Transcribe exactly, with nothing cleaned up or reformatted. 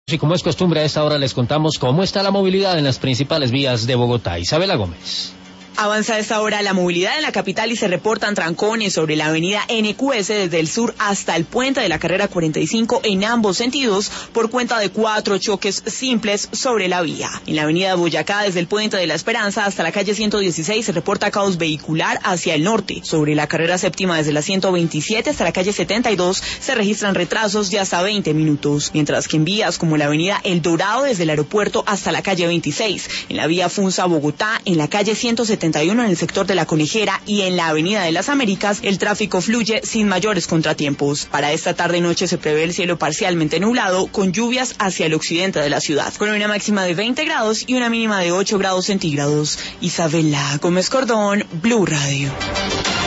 Y como es costumbre, a esta hora les contamos cómo está la movilidad en las principales vías de Bogotá. Isabela Gómez. Avanza a esta hora la movilidad en la capital y se reportan trancones sobre la avenida N Q S desde el sur hasta el puente de la carrera cuarenta y cinco en ambos sentidos por cuenta de cuatro choques simples sobre la vía. En la avenida Boyacá desde el puente de la Esperanza hasta la calle ciento dieciséis se reporta caos vehicular hacia el norte. Sobre la carrera séptima desde la ciento veintisiete hasta la calle setenta y dos se registran retrasos de hasta veinte minutos, mientras que en vías como la avenida El Dorado desde el aeropuerto hasta la calle veintiséis, en la vía Funza Bogotá, en la calle ciento setenta y uno en el sector de la Conejera y en la avenida de las Américas, el tráfico fluye sin mayores contratiempos. Para esta tarde y noche se prevé el cielo parcialmente nublado con lluvias hacia el occidente de la ciudad, con una máxima de veinte grados y una mínima de ocho grados centígrados. Isabela Gómez Cordón, Blue Radio.